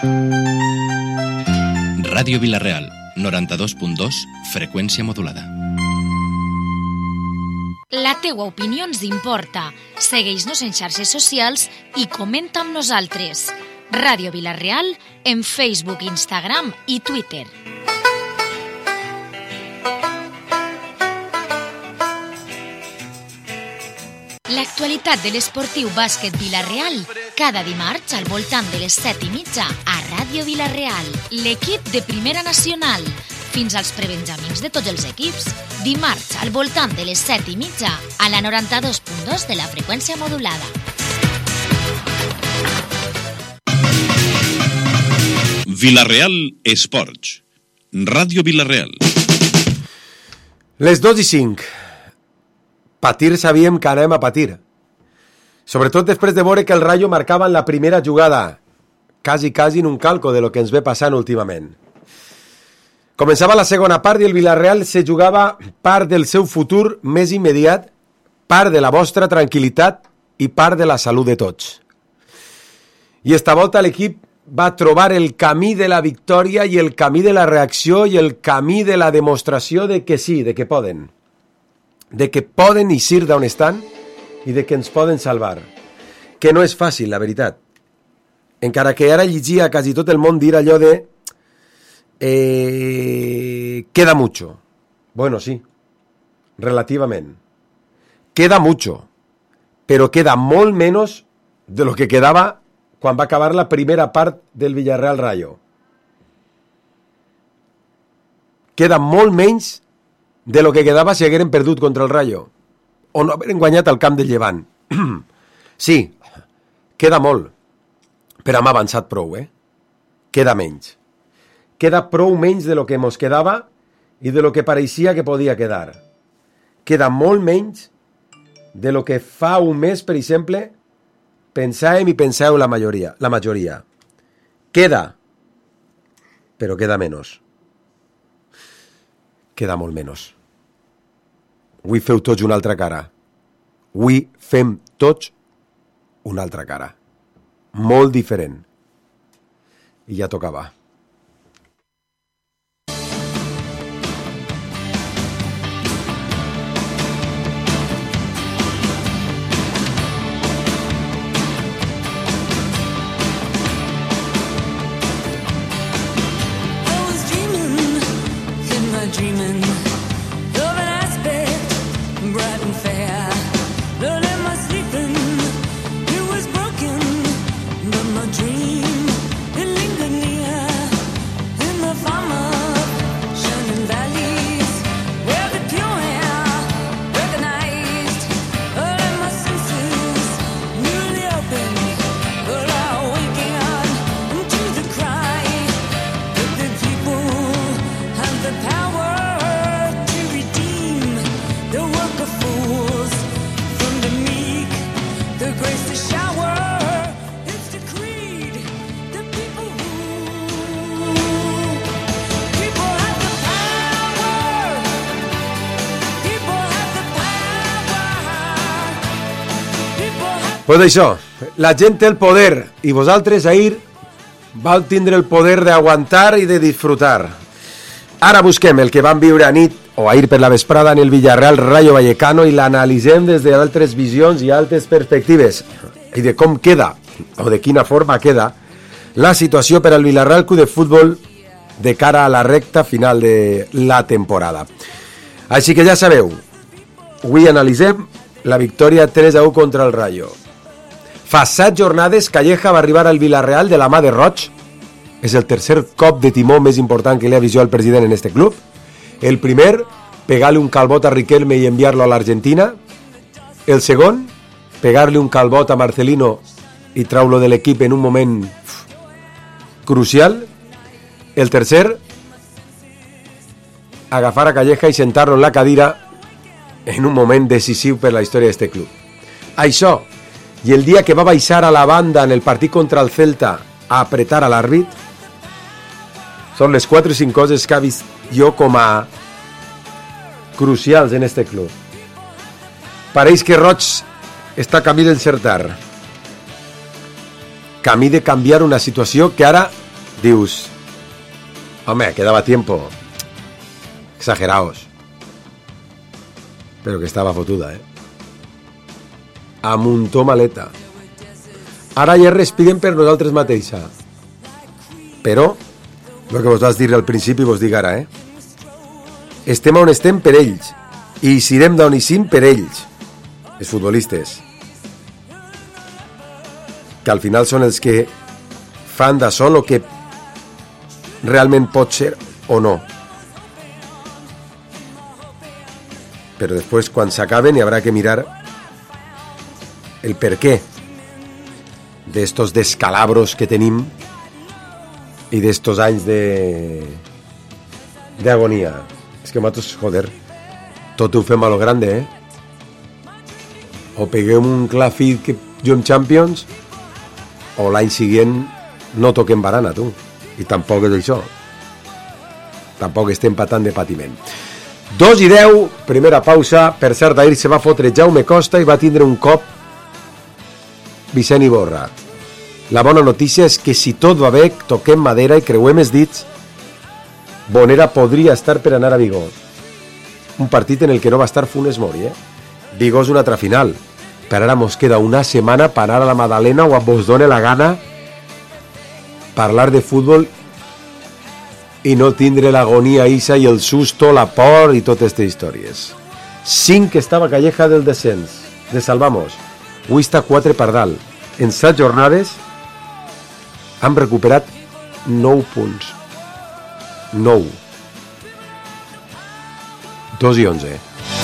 Ràdio Vila-real, 92.2, freqüència modulada. La teua opinió ens importa. Segueix-nos en xarxes socials i comenta amb nosaltres. Ràdio Vila-real en Facebook, Instagram i Twitter. L'actualitat de l'esportiu bàsquet Vila-real cada dimarts al voltant de les 7:30 a Ràdio Vila-real. L'equip de Primera Nacional fins als prebenjamins de tots els equips. Dimarts al voltant de les 7:30 a la 92.2 de la freqüència modulada. Vila-real Esports. Ràdio Vila-real. Les 2:05. Patir sabíem que anem a patir. Sobretot després de veure que el Rayo marcava en la primera jugada. Quasi en un calco de lo que ens ve passant últimament. Començava la segona part i el Vila-real se jugava part del seu futur més immediat, part de la vostra tranquil·litat i part de la salut de tots. I esta volta l'equip va trobar el camí de la victòria i el camí de la reacció i el camí de la demostració de que sí, de que poden. De que poden eixir d'on estan i de que ens poden salvar. Que no és fàcil, la veritat. Encara que ara llegia quasi tot el món dir allò de queda mucho. Bueno, sí, relativament. Queda mucho, però queda molt menys de lo que quedava quan va acabar la primera part del Villarreal Rayo. Queda molt menys de lo que quedava si hagueren perdut contra el Rayo o no hagueren guanyat al camp del Llevant. Sí, queda molt, però hem avançat prou, Queda menys. Queda prou menys de lo que mos quedava i de lo que pareixia que podia quedar. Queda molt menys de lo que fa un mes, per exemple, pensàvem i penseu la majoria. Queda, però queda menys. Queda molt menys. Avui feu tots una altra cara. Avui fem tots una altra cara. Molt diferent. I ja tocava. Pues això, la gent té el poder i vosaltres ahir vau tindre el poder d'aguantar i de disfrutar. Ara busquem el que vam viure anit o ahir per la vesprada en el Villarreal Rayo Vallecano i l'analitzem des d'altres visions i altres perspectives i de com queda o de quina forma queda la situació per al Villarreal Club de Futbol de cara a la recta final de la temporada. Així que ja sabeu, avui analitzem la victòria 3-1 contra el Rayo. Fa 7 jornades Calleja va arribar al Villarreal de la mà de Roig. És el tercer cop de timó més important que li ha vist al president en este club. El primer, pegar-li un calbot a Riquelme i enviar-lo a l'Argentina. El segon, pegar-li un calbot a Marcelino i treure-lo de l'equip en un moment crucial. El tercer, agafar a Calleja i sentar-lo en la cadira en un moment decisiu per la història d'este club. Això, i el dia que va baixar a la banda en el partit contra el Celta a apretar a l'àrbit, són les 4 o 5 coses que ha vist jo com a crucials en este club. Pareix que Roig està camí d'encertar, camí de canviar una situació que ara dius, home, quedaba tiempo, exageraos, però que estava fotuda, amuntó maleta. Ara ja respirem per nosaltres mateixa, però el que vos vas dir al principi vos dic ara, estem on estem per ells i serem d'on hi sim per ells, els futbolistes, que al final són els que fan d'això el que realment pot ser o no. Però després, quan s'acaben, hi haurà que mirar el per què d'estos descalabros que tenim i d'estos anys d'agonia. És que nosaltres, joder, tot ho fem a lo grande, O peguem un clafit que juguem Champions, o l'any següent no toquem barana, tu. I tampoc és això. Tampoc estem patant de patiment. 2:10, primera pausa. Per cert, ahir se va fotre Jaume Costa i va tindre un cop Vicent Iborra. La bona notícia és que si tot va bé, toquem madera i creuem els dits, Bonera podria estar per anar a Vigo. Un partit en el que no va estar Funes Mori, Vigo és una altra final. Per ara mos queda una setmana per anar a la Madalena o a vos done la gana parlar de futbol i no tindre l'agonia isa i el susto, la por i totes aquestes històries. 5 estava Calleja del descens, de Salvamos. Avui està 4 per dalt. En 7 jornades han recuperat 9 punts. 9. 2 i 11.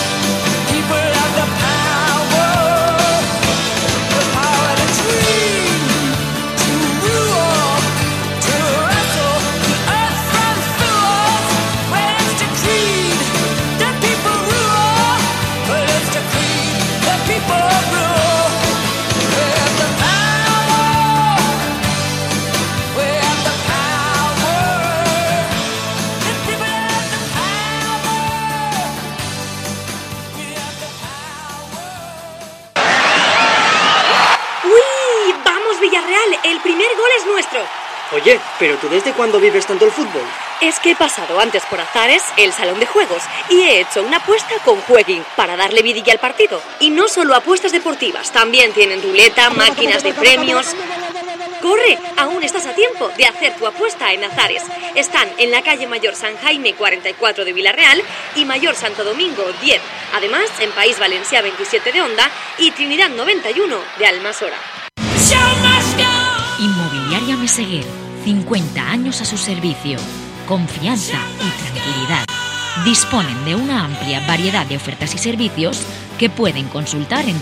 El primer gol es nuestro. Oye, ¿pero tú desde cuándo vives tanto el fútbol? Es que he pasado antes por Azares, el salón de juegos, y he hecho una apuesta con Jueguin para darle vidilla al partido. Y no solo apuestas deportivas, también tienen ruleta, máquinas de premios. ¡Corre! Aún estás a tiempo de hacer tu apuesta en Azares. Están en la calle Mayor San Jaime 44 de Villarreal y Mayor Santo Domingo 10. Además, en País Valencià 27 de Onda y Trinidad 91 de Almasora. Inmobiliaria Meseguer, 50 años a su servicio. Confianza y tranquilidad. Disponen de una amplia variedad de ofertas y servicios que pueden consultar en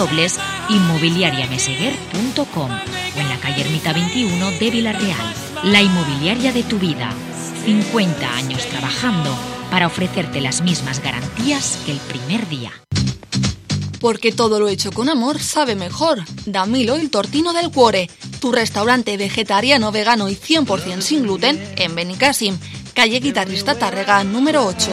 www.inmobiliariameseguer.com o en la calle Ermita 21 de Villarreal. La inmobiliaria de tu vida. 50 años trabajando para ofrecerte las mismas garantías que el primer día. Porque todo lo hecho con amor sabe mejor. Damilo, el tortino del Cuore, tu restaurante vegetariano, vegano y 100% sin gluten en Benicàssim, calle Guitarrista Tàrrega, número 8.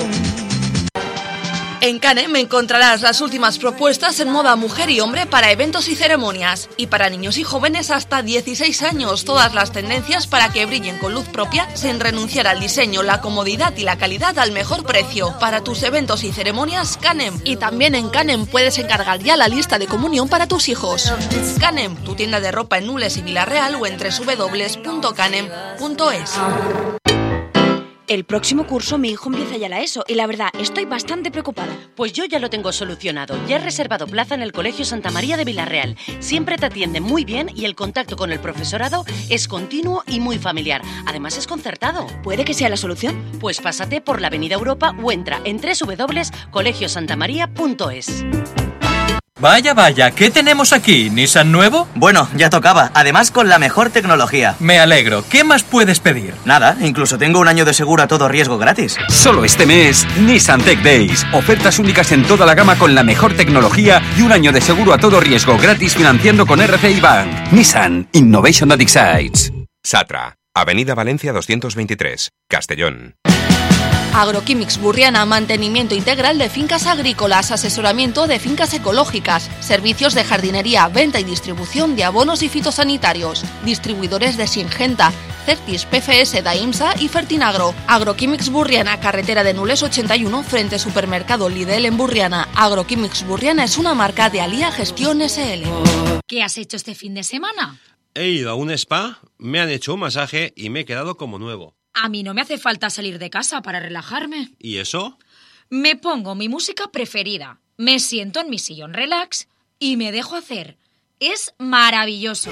En Canem encontrarás las últimas propuestas en moda mujer y hombre para eventos y ceremonias. Y para niños y jóvenes hasta 16 años, todas las tendencias para que brillen con luz propia sin renunciar al diseño, la comodidad y la calidad al mejor precio. Para tus eventos y ceremonias, Canem. Y también en Canem puedes encargar ya la lista de comunión para tus hijos. Canem, tu tienda de ropa en Nules y Villarreal o en www.canem.es. El próximo curso mi hijo empieza ya la ESO y la verdad estoy bastante preocupada. Pues yo ya lo tengo solucionado. Ya he reservado plaza en el Colegio Santa María de Villarreal. Siempre te atienden muy bien y el contacto con el profesorado es continuo y muy familiar. Además es concertado. ¿Puede que sea la solución? Pues pásate por la Avenida Europa o entra en www.colegiosantamaria.es. Vaya, vaya, ¿qué tenemos aquí? ¿Nissan nuevo? Bueno, ya tocaba, además con la mejor tecnología. Me alegro, ¿qué más puedes pedir? Nada, incluso tengo un año de seguro a todo riesgo gratis. Solo este mes, Nissan Tech Days. Ofertas únicas en toda la gama con la mejor tecnología y un año de seguro a todo riesgo gratis financiando con RCI Bank. Nissan Innovation that excites. Satra, Avenida Valencia 223, Castellón. Agroquímics Burriana, mantenimiento integral de fincas agrícolas, asesoramiento de fincas ecológicas, servicios de jardinería, venta y distribución de abonos y fitosanitarios, distribuidores de Singenta, Certis, PFS, Daimsa y Fertinagro. Agroquímics Burriana, carretera de Nules 81, frente Supermercado Lidl en Burriana. Agroquímics Burriana es una marca de Alía Gestión SL. ¿Qué has hecho este fin de semana? He ido a un spa, me han hecho un masaje y me he quedado como nuevo. A mí no me hace falta salir de casa para relajarme. ¿Y eso? Me pongo mi música preferida, me siento en mi sillón relax y me dejo hacer. Es maravilloso.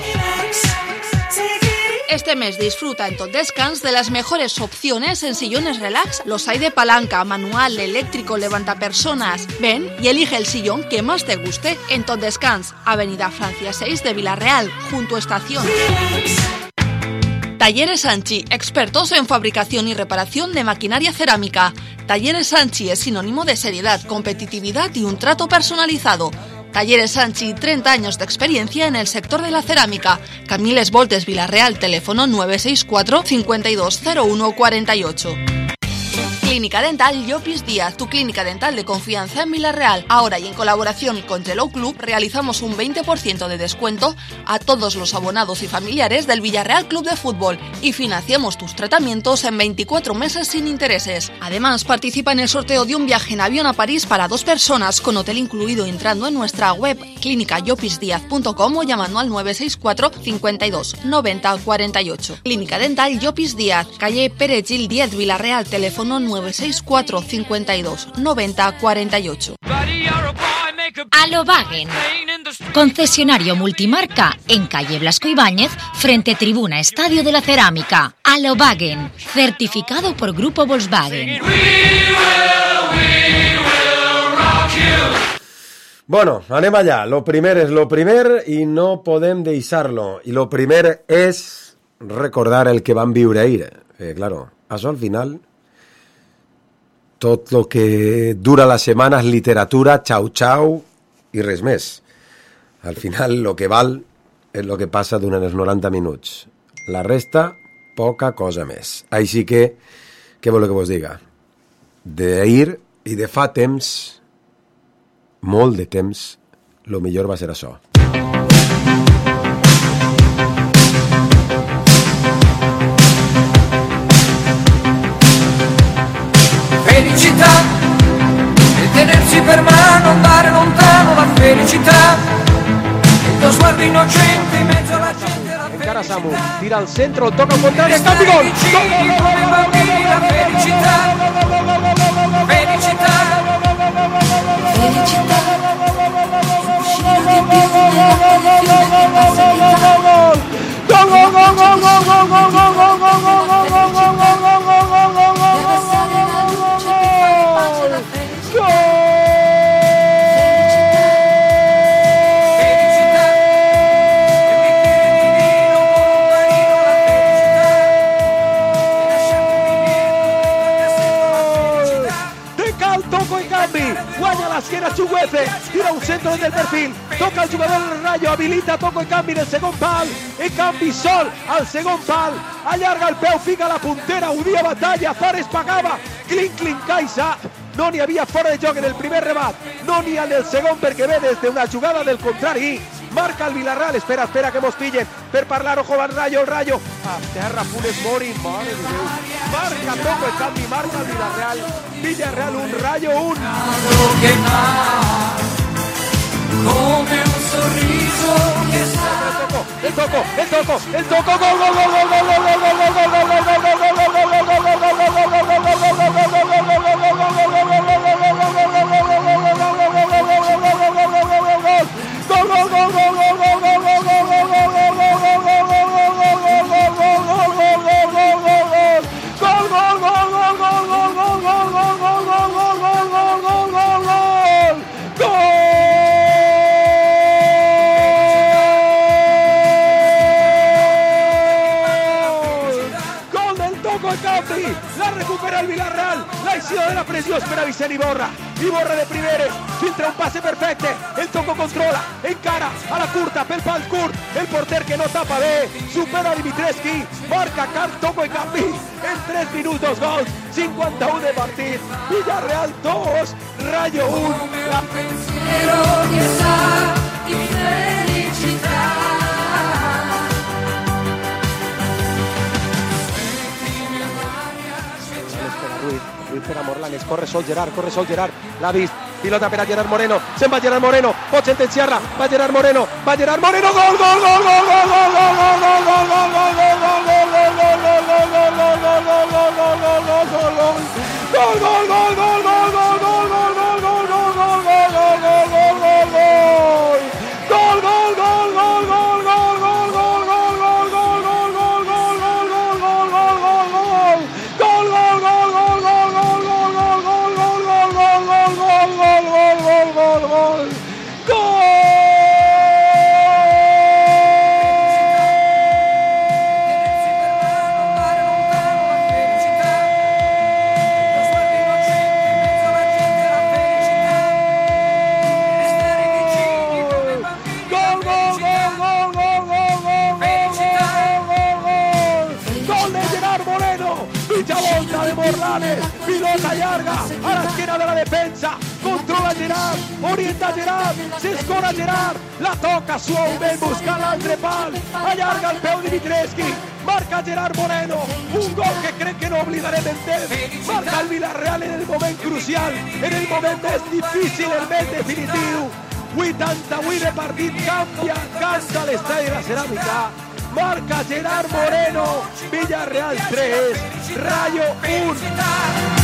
Este mes disfruta en Tot Descans de las mejores opciones en sillones relax. Los hay de palanca, manual, eléctrico, levantapersonas. Ven y elige el sillón que más te guste en Tot Descans, Avenida Francia 6 de Villarreal, junto a Estación. Talleres Sanchi, expertos en fabricación y reparación de maquinaria cerámica. Talleres Sanchi es sinónimo de seriedad, competitividad y un trato personalizado. Talleres Sanchi, 30 años de experiencia en el sector de la cerámica. Camiles Voltes, Villarreal, teléfono 964 520148. Clínica Dental Llopis Díaz, tu clínica dental de confianza en Villarreal. Ahora y en colaboración con Yellow Club realizamos un 20% de descuento a todos los abonados y familiares del Villarreal Club de Fútbol y financiamos tus tratamientos en 24 meses sin intereses. Además, participa en el sorteo de un viaje en avión a París para 2 personas con hotel incluido entrando en nuestra web clínicayopisdiaz.com o llamando al 964 52 90 48. Clínica Dental Llopis Díaz, calle Pérez Gil 10, Villarreal, teléfono 964 52 90 48. Alobagen, concesionario multimarca en calle Blasco Ibáñez, frente Tribuna Estadio de la Cerámica. Alobagen, certificado por Grupo Volkswagen. Bueno, anem allà. Lo primer és lo primer i no podem deixar-lo. I lo primer és recordar el que vam viure ahir. Claro, això al final... Tot el que dura la setmana és literatura, xau-xau i res més. Al final, el que val és el que passa durant els 90 minuts. La resta, poca cosa més. Així que, què voleu que vos diga? D'ahir i de fa temps, molt de temps, el millor va ser això. Felicità e tenersi per mano, andare lontano la felicità, il tuo sguardo innocente in mezzo alla gente. Encara Samu, tira al centro, toca un contrario, campi gol! Come bambini la felicità, felicità, felicità. Guanya l'esquena Chuguete, tira un centro desde el perfil, toca el jugador del Rayo, habilita Toco i Cambi en el segon pal, i Cambi sol al segon pal, allarga el peu, fica la puntera, odia batalla, Fares pagava, clink, Caixa, no n'hi havia fora de joc en el primer rebat, no n'hi ha en el segon perquè ve des d'una jugada del contrari, marca el Villarreal, espera que mos pillen, per parlar, ojo al Rayo, el Rayo, a terra Funes Mori, mare de Déu, marca Toco i Cambi, marca el Villarreal 1, Rayo 1. Come un sorriso che sa. El toco, gol, la recupera el Villarreal, la inicio de la presión, espera Vicent Iborra de primera, filtra un pase perfecte, el Toco controla, encara a la curta, pel pal curt, el porter que no tapa bé, supera Dimitrescu, marca Toco i Cambi, en 3 minutos gol, 51 de partit, Villarreal 2, Rayo 1, la pensiero que sa y felicidad. Blanes, corre sol Gerard, l'ha vist, pilota per a Gerard Moreno, se'n va Gerard Moreno, pot sentenciar-la, va Gerard Moreno, gol, gol, gol, gol, gol, gol, gol, gol, gol, gol, gol, pilota llarga a l'esquena de la defensa, controla Gerard, orienta Gerard, s'escora Gerard, la toca suaument buscant l'altre pal, allarga el peu Dimitrescu, marca Gerard Moreno, un gol que crec que no oblidarem en temps, marca el Villarreal en el moment crucial, en el moment més difícil, el més definitiu, 88 de partit, cansa l'estadi de la Ceràmica, marca Gerard Moreno, Villarreal 3, Rayo 1.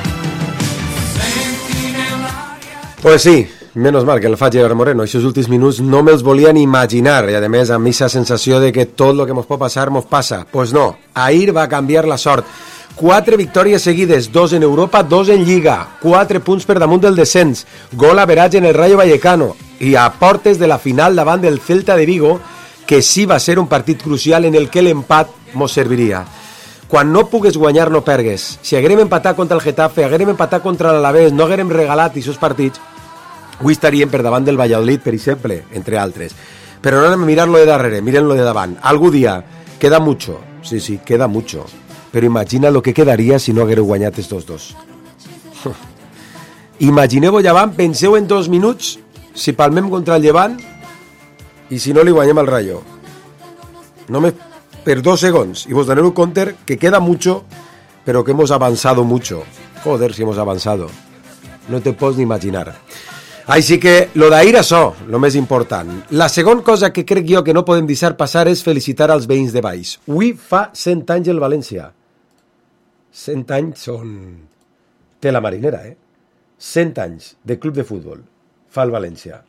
Pues sí, menos mal que el fa Gerard Moreno. Aquests últims minuts no me'ls volia ni imaginar, i a més amb aquesta sensació de que tot el que mos pot passar mos passa. Pues no, ahir va canviar la sort. 4 victòries seguides, 2 en Europa, 2 en Lliga, 4 punts per damunt del descens, gol average en el Rayo Vallecano i a portes de la final davant del Celta de Vigo, que sí va ser un partit crucial en el que l'empat mos serviria. Quan no pugues guanyar no pergues. Si haguérem empatat contra el Getafe, haguérem empatat contra l'Alavés, no haguérem regalat aquests partits, avui estaríem per davant del Valladolid, per exemple, entre altres. Però no anem a mirar-lo de darrere, miren-lo de davant. Algú dia, queda mucho. Sí, queda mucho. Però imagina lo que quedaria si no haguéreu guanyat estos dos. Imagineu-vos Llevant, penseu en 2 minuts si palmem contra el Llevant i si no li guanyem al Rayo. Només per 2 segons y vos doneu compte que queda mucho, pero que hemos avanzado mucho. Joder, si hemos avanzado. No te pots ni imaginar. Així que lo d'ahir això, lo més important. La segona cosa que crec jo que no podem deixar passar és felicitar als veïns de Baix. Avui fa 100 anys el València. 100 anys són... té la marinera, 100 anys de club de futbol fa el València.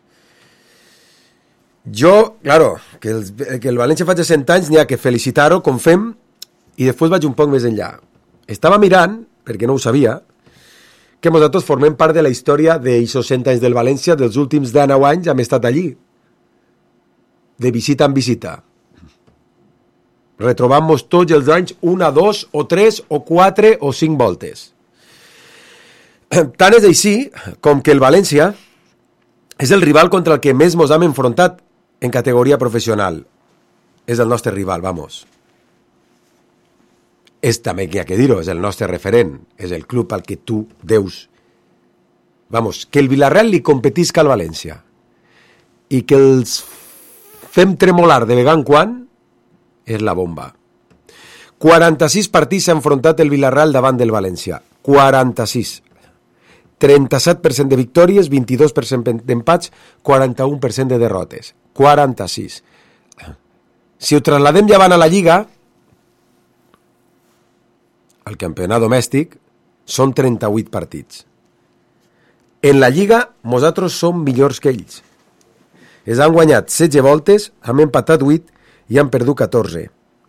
Jo, claro, que el València faci 100 anys n'hi ha que felicitar-ho, com fem, i després vaig un poc més enllà. Estava mirant, perquè no ho sabia, que nosaltres formem part de la història d'aixòs 100 anys del València, dels últims 19 anys hem estat allí, de visita en visita. Retrobant-nos tots els anys 1, 2, o 3, o 4, o 5 voltes. Tant és així com que el València és el rival contra el que més ens hem enfrontat en categoria professional. És el nostre rival, vamos. És també que hi ha que dir-ho, és el nostre referent, és el club al que tu deus. Vamos, que el Villarreal li competisca al València i que els fem tremolar de vegada en quan és la bomba. 46 partits s'ha enfrontat el Villarreal davant del València. 46. 37% de victòries, 22% d'empats, 41% de derrotes. 46. Si ho trasladem llevant a la Lliga, el campionat domèstic, són 38 partits. En la Lliga, nosaltres som millors que ells. Els han guanyat 16 voltes, hem empatat 8 i han perdut 14.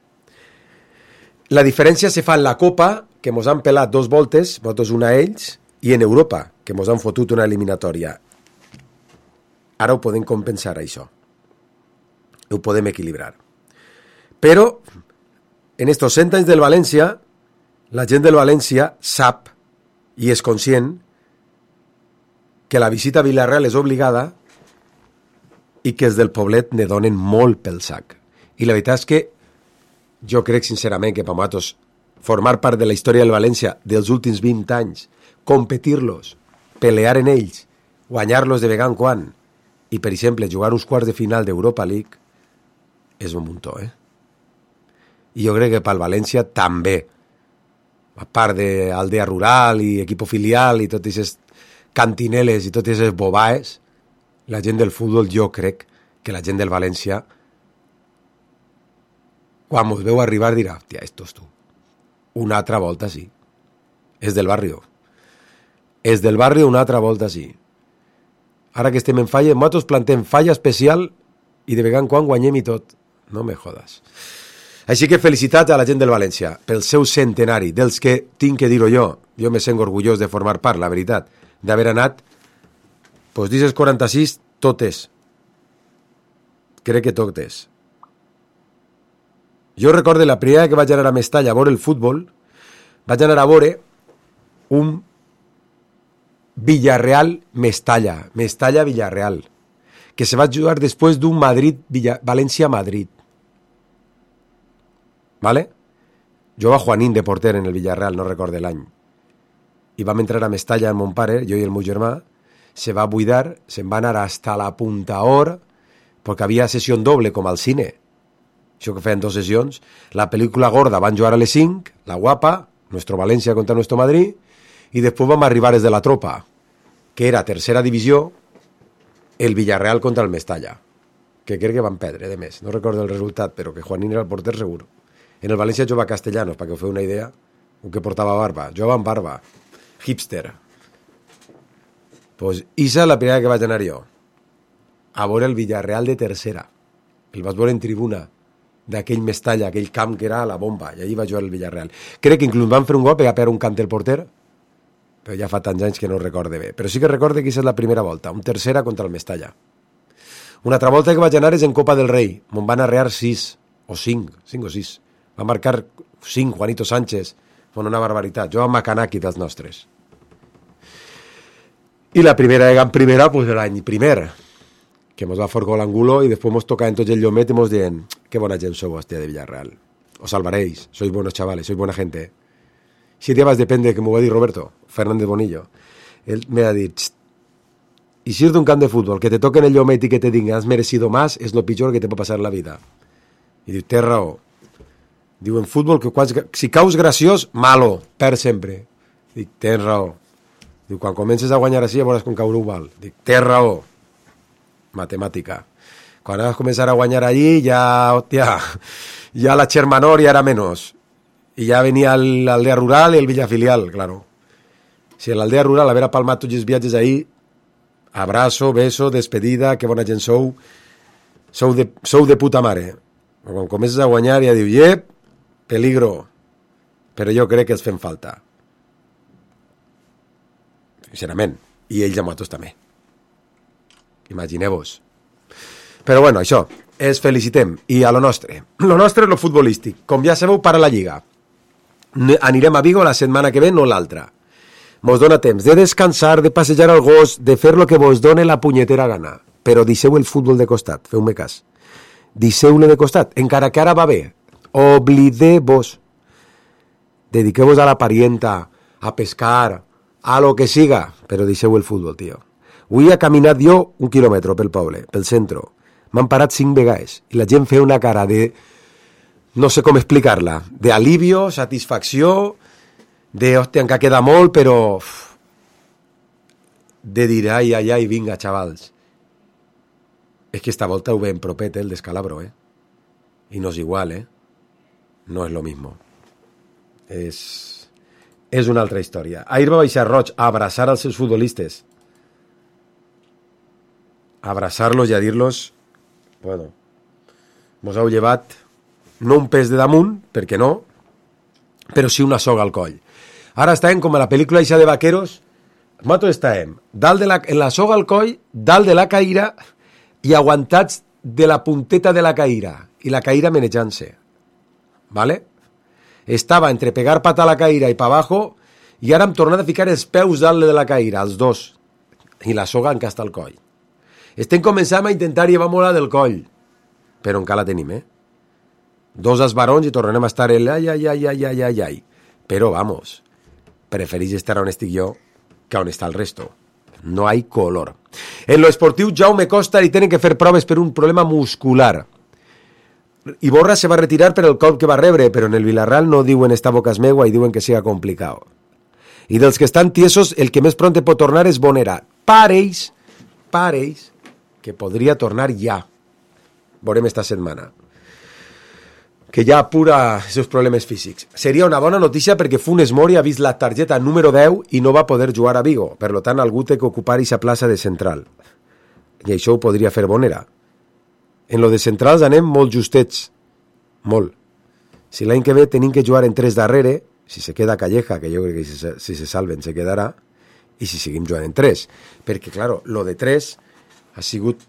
La diferència se fa en la Copa, que mos han pelat 2 voltes, vosaltres una a ells, i en Europa, que mos han fotut una eliminatòria. Ara ho podem compensar, això. Ho podem equilibrar. Però, en estos 100 anys del València, la gent del València sap i és conscient que la visita a Villarreal és obligada i que els del Poblet ne donen molt pel sac. I la veritat és que jo crec sincerament que per nosaltres formar part de la història del València dels últims 20 anys, competir-los, pelear en ells, guanyar-los de vegada en quan i, per exemple, jugar uns quarts de final d'Europa League és un muntó, I jo crec que pel València també. a part d'Aldea Rural i Equipo Filial i totes aquestes cantineles i totes aquestes bobaes, la gent del futbol, jo crec que la gent del València, quan mos veu arribar dirà, hòstia, esto és tu. Una altra volta sí. És del barrio. És del barrio una altra volta sí. Ara que estem en falla, nosaltres plantem falla especial i de vegada en quan guanyem i tot. No me jodes. Així que felicitats a la gent del València pel seu centenari, dels que tinc que dir-ho jo me sent orgullós de formar part, la veritat, d'haver anat, doncs dices 46, totes. Crec que totes. Jo recordo la primera que vaig anar a Mestalla a veure el futbol, vaig anar a veure un Villarreal-Mestalla, Mestalla-Villarreal, que se va jugar després d'un València-Madrid. ¿Vale? Jo va Juanín de porter en el Villarreal, no recordo l'any. I vam entrar a Mestalla amb mon pare, jo i el meu germà, se va buidar, se'n va anar hasta la Punta Or, perquè havia sessió doble, com al cine. Això que feien 2 sessions. La pel·lícula gorda van jugar a les 5, la guapa, nuestro València contra nuestro Madrid, i després vam arribar des de la tropa, que era tercera divisió, el Villarreal contra el Mestalla, que crec que van perdre, de més. No recordo el resultat, però que Juanín era el porter segur. En el València jugava Castellanos, perquè us feu una idea, un que portava barba. Jugava amb barba. Hipster. Pues Isa la primera que vaig anar jo. A veure el Villarreal de tercera. El vaig veure en tribuna d'aquell Mestalla, aquell camp que era la bomba, i allí va jugar el Villarreal. Crec que inclús van fer un gol per un cant el porter, però ja fa tants anys que no ho recorde bé. Però sí que recorde que és la primera volta, un tercera contra el Mestalla. Una altra volta que vaig anar és en Copa del Rei. Me'n van arrear 6 o 6. Va marcar 5, Juanito Sánchez. Fue una barbaritat. Jo amb Macanaki dels nostres. I la primera en primera, pues l'any primer, que mos va forcar l'Angulo i després mos tocaven tots el llomet i mos deien que bona gent sou, hòstia, de Villarreal. Os salvaréis, sois buenos chavales, sois buena gente. 7 días depende que m'ho va dir Roberto Fernández Bonillo. Él me ha dit, y si ir d'un camp de fútbol, que te toquen el llomet y que te digan has merecido más, es lo pitjor que te pot passar en la vida. I diu, té raó. Diu, en futbol, que si caus graciós, malo, perd sempre. Dic, tens raó. Diu, quan comences a guanyar així, ja veuràs com caurà val. Dic, tens raó. Matemàtica. Quan vas començar a guanyar allí, ja, hòstia, ja la Chermanor ja era menys. I ja venia l'Aldea Rural i el Villafilial, claro. Si l'Aldea Rural haver palmat tots els viatges ahí, abrazo, beso, despedida, que bona gent sou. Sou de puta mare. Quan comences a guanyar ja diu, yep, peligro. Però jo crec que els fem falta. Sincerament. I ells a motos també. Imagineu-vos. Però bueno, això, els felicitem. I a lo nostre. Lo nostre és lo futbolístic. Com ja sabeu, para la Lliga. Anirem a Vigo la setmana que ve, no l'altra. Mos dona temps de descansar, de passejar al gos, de fer lo que vos done la punyetera gana. Però deixeu el futbol de costat, feu-me cas. Deixeu-lo de costat, encara que ara va bé. Oblideu-vos. Dediqueu-vos a la parienta, a pescar, a lo que siga, però deixeu el futbol, tio. Avui he caminat jo 1 quilòmetre pel poble, pel centre. M'han parat 5 vegades i la gent feia una cara de... no sé com explicar-la. D'alivio, satisfacció, de, hòstia, encara queda molt, però... de dir, ai, ai, ai, vinga, xavals. És que esta volta ho veiem propet, el descalabro, I no és igual, No és lo mismo. És una altra història. Ahir va baixar Roig a abraçar als seus futbolistes. A abraçar-los i a dir-los, bueno, mos heu llevat no un pes de damunt, perquè no, però sí una soga al coll. Ara estàvem com a la pel·lícula Ixa de Vaqueros, nosaltres estàvem en la soga al coll, dalt de la caïra i aguantats de la punteta de la caïra i la caïra menejant-se. ¿Vale? Estava entre pegar pata a la caïra i pa abajo i ara hem tornat a ficar els peus dalt de la caïra, els dos, i la soga encasta al coll. Estem començant a intentar llevar mola del coll, però encara la tenim, 2 esbarons i tornarem a estar ai. Però, vamos, preferís estar on estic jo que on està el resto. No hay color. En lo esportiu, Jaume Costa li tenen que fer proves per un problema muscular. Iborra se va a retirar per el cop que va rebre, però en el Villarreal no diuen esta boca és meua i diuen que siga complicat. I dels que estan tiesos, el que més pront pot tornar és Bonera. Pareix que podria tornar ja. Veurem esta setmana. Que ja apura els seus problemes físics. Seria una bona notícia perquè Funes Mori ha vist la targeta número 10 i no va poder jugar a Vigo. Per tant, algú té que ocupar aquesta plaça de central. I això ho podria fer Bonera. En lo de centrals anem molt justets. Molt. Si l'any que ve tenim que jugar en 3 darrere, si se queda Calleja, que jo crec que si se salven se quedarà, i si seguim jugant en 3. Perquè, claro, lo de 3 ha sigut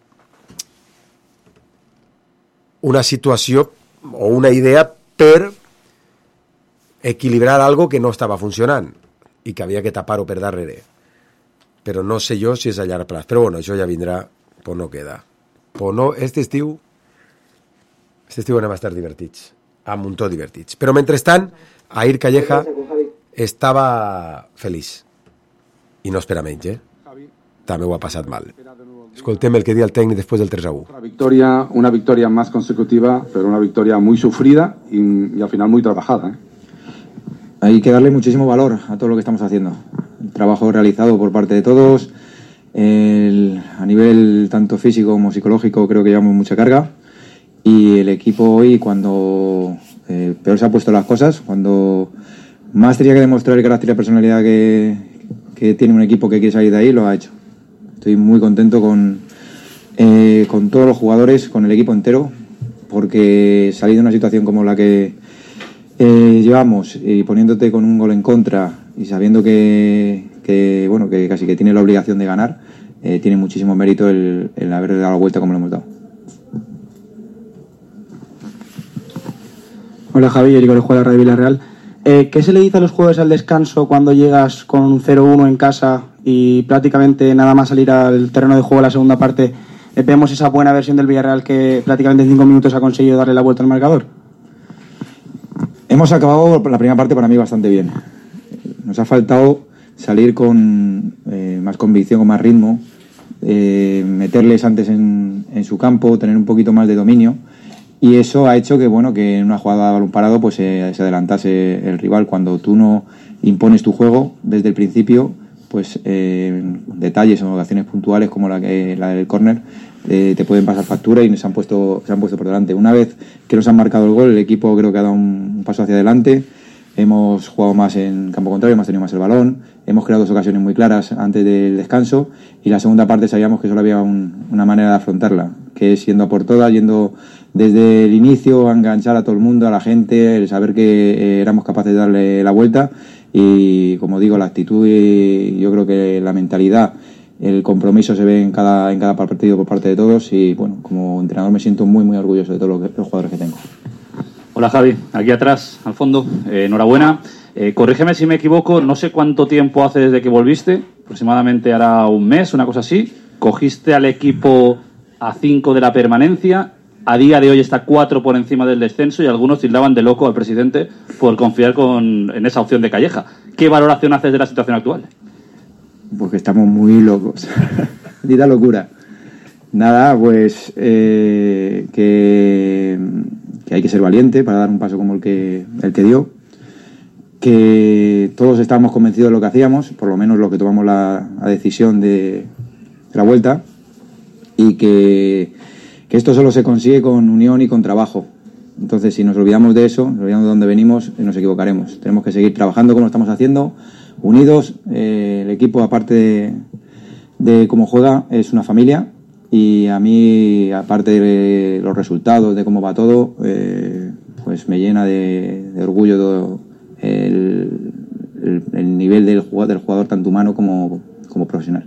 una situació o una idea per equilibrar algo que no estava funcionant i que havia que tapar-ho per darrere. Però no sé jo si és a llarg plaç. Però bueno, això ja vindrà, pues no queda. Pues no, este estiu anem a estar divertits, a muntó divertits. Però mentrestant, Air Calleja estava feliç. I no espera menys, També ho ha passat mal. Escoltem el que diu el técnico después del 3-1. Una victoria más consecutiva, pero una victoria muy sufrida y al final muy trabajada. Hay que darle muchísimo valor a todo lo que estamos haciendo. El trabajo realizado por parte de todos, a nivel tanto físico como psicológico, creo que llevamos mucha carga. Y el equipo hoy, cuando peor se ha puesto las cosas, cuando más tenía que demostrar el carácter y la personalidad que tiene un equipo que quiere salir de ahí, lo ha hecho. Estoy muy contento con todos los jugadores, con el equipo entero, porque salir de una situación como la que llevamos y poniéndote con un gol en contra y sabiendo que casi que tiene la obligación de ganar, tiene muchísimo mérito el haber dado la vuelta como lo hemos dado. Hola Javi, Eric Orejuela, Radio Villarreal. ¿Qué se le dice a los jugadores al descanso cuando llegas con un 0-1 en casa y prácticamente nada más salir al terreno de juego la segunda parte vemos esa buena versión del Villarreal que prácticamente en 5 minutos ha conseguido darle la vuelta al marcador? Hemos acabado la primera parte para mí bastante bien. Nos ha faltado salir con más convicción, con más ritmo, meterles antes en su campo, tener un poquito más de dominio. Y eso ha hecho que en una jugada de balón parado pues se adelantase el rival. Cuando tú no impones tu juego desde el principio, pues detalles o acciones puntuales como la del córner te pueden pasar factura y se han puesto por delante. Una vez que nos han marcado el gol, el equipo creo que ha dado un paso hacia adelante. Hemos jugado más en campo contrario, hemos tenido más el balón, hemos creado 2 ocasiones muy claras antes del descanso y la segunda parte sabíamos que solo había una manera de afrontarla, que es yendo a por todas, yendo desde el inicio a enganchar a todo el mundo, a la gente, el saber que éramos capaces de darle la vuelta y, como digo, la actitud y yo creo que la mentalidad, el compromiso se ve en cada partido por parte de todos y, como entrenador me siento muy, muy orgulloso de todos los jugadores que tengo. Hola Javi, aquí atrás, al fondo, enhorabuena. Corrígeme si me equivoco, no sé cuánto tiempo hace desde que volviste, aproximadamente hará un mes, una cosa así. Cogiste al equipo a 5 de la permanencia, a día de hoy está 4 por encima del descenso y algunos tildaban de loco al presidente por confiar en esa opción de Calleja. ¿Qué valoración haces de la situación actual? Porque estamos muy locos, dita locura. Nada, pues que hay que ser valiente para dar un paso como el que dio, que todos estábamos convencidos de lo que hacíamos, por lo menos los que tomamos la decisión de la vuelta, y que esto solo se consigue con unión y con trabajo. Entonces, si nos olvidamos de eso, nos olvidamos de dónde venimos, nos equivocaremos. Tenemos que seguir trabajando como lo estamos haciendo, unidos. El equipo, aparte de cómo juega, es una familia. Y a mí, aparte de los resultados, de cómo va todo, pues me llena de orgullo todo el nivel del jugador tanto humano como profesional.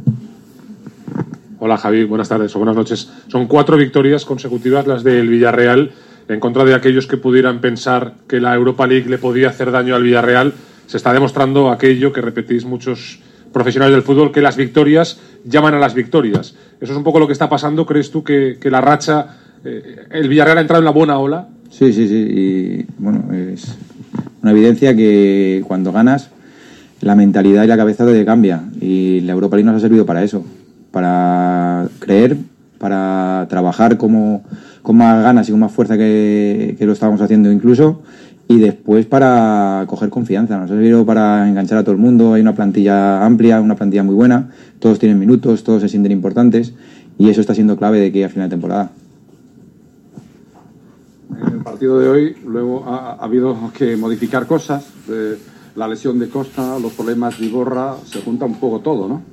Hola Javi, buenas tardes o buenas noches. Son 4 victorias consecutivas las del Villarreal en contra de aquellos que pudieran pensar que la Europa League le podía hacer daño al Villarreal. Se está demostrando aquello que repetís muchos profesionales del fútbol, que las victorias llaman a las victorias. Eso es un poco lo que está pasando. ¿Crees tú que la racha, el Villarreal ha entrado en la buena ola? Sí. Y es una evidencia que cuando ganas, la mentalidad y la cabeza te cambia. Y la Europa League nos ha servido para eso, para creer, para trabajar como más ganas y con más fuerza que lo estábamos haciendo incluso. Y después para coger confianza, nos ha servido para enganchar a todo el mundo. Hay una plantilla amplia, una plantilla muy buena, todos tienen minutos, todos se sienten importantes y eso está siendo clave de aquí a final de temporada. En el partido de hoy luego ha habido que modificar cosas, la lesión de Costa, los problemas de Iborra, se junta un poco todo, ¿no?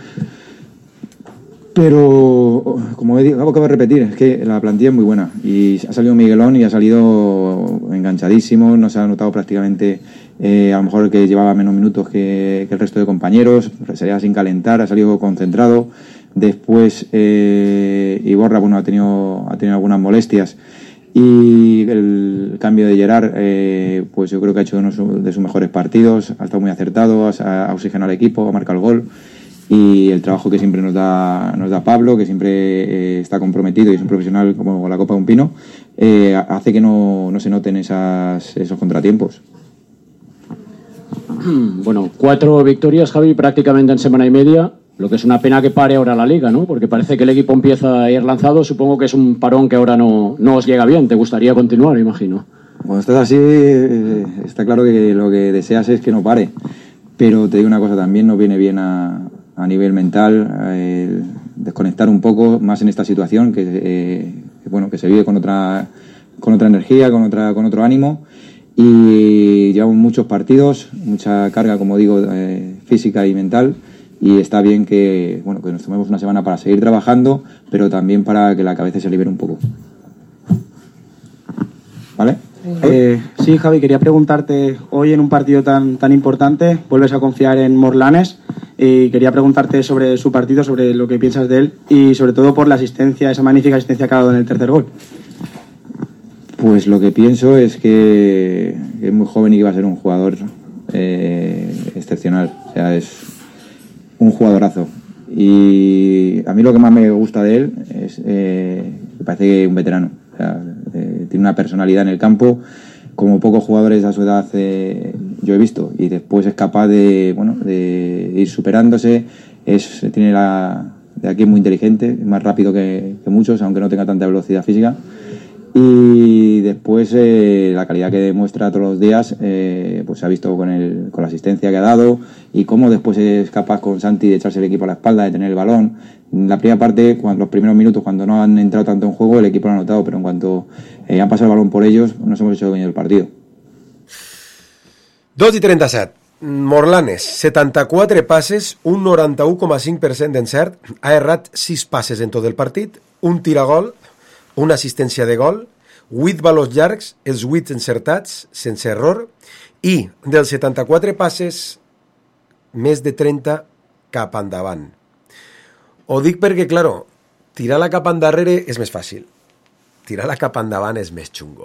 Pero, como acabo de repetir, es que la plantilla es muy buena y ha salido Miguelón y ha salido enganchadísimo, no se ha notado prácticamente, a lo mejor que llevaba menos minutos que el resto de compañeros, salía sin calentar, ha salido concentrado. Después Iborra, bueno, ha tenido algunas molestias y el cambio de Gerard, pues yo creo que ha hecho uno de sus mejores partidos, ha estado muy acertado, ha oxigenado al equipo, ha marcado el gol. Y el trabajo que siempre nos da Pablo, que siempre está comprometido y es un profesional como la copa de un pino, hace que no se noten esos contratiempos. Bueno, 4 victorias, Javi, prácticamente en semana y media, lo que es una pena que pare ahora la Liga, ¿no? Porque parece que el equipo empieza a ir lanzado, supongo que es un parón que ahora no os llega bien, te gustaría continuar, imagino. Cuando estás así, está claro que lo que deseas es que no pare, pero te digo una cosa, también nos viene bien a nivel mental, desconectar un poco más en esta situación que se vive con otra energía, con otro ánimo, y llevamos muchos partidos, mucha carga, como digo, física y mental, y está bien que nos tomemos una semana para seguir trabajando, pero también para que la cabeza se libere un poco. ¿Vale? Sí, Javi, quería preguntarte, hoy en un partido tan importante, vuelves a confiar en Morlanes, y quería preguntarte sobre su partido, sobre lo que piensas de él y sobre todo por la asistencia, esa magnífica asistencia que ha dado en el tercer gol. Pues lo que pienso es que es muy joven y que va a ser un jugador excepcional, o sea, es un jugadorazo. Y a mí lo que más me gusta de él es me parece que es un veterano, o sea, tiene una personalidad en el campo como pocos jugadores a su edad yo he visto, y después es capaz de ir superándose, de aquí es muy inteligente, es más rápido que muchos, aunque no tenga tanta velocidad física, y después la calidad que demuestra todos los días, pues se ha visto con la asistencia que ha dado, y cómo después es capaz con Santi de echarse el equipo a la espalda, de tener el balón. En la primera parte, los primeros minutos, cuando no han entrado tanto en juego, el equipo lo ha notado, pero en cuanto han pasado el balón por ellos, nos hemos hecho dueños del partido. 2:37. Morlanes, 74 passes, un 91,5% d'encert, ha errat 6 passes en tot el partit, un tir a gol, una assistència de gol, 8 valors llargs, els 8 encertats, sense error, i dels 74 passes, més de 30 cap endavant. Ho dic perquè, claro, tirar-la cap endarrere és més fàcil. Tirar-la cap endavant és més xungo.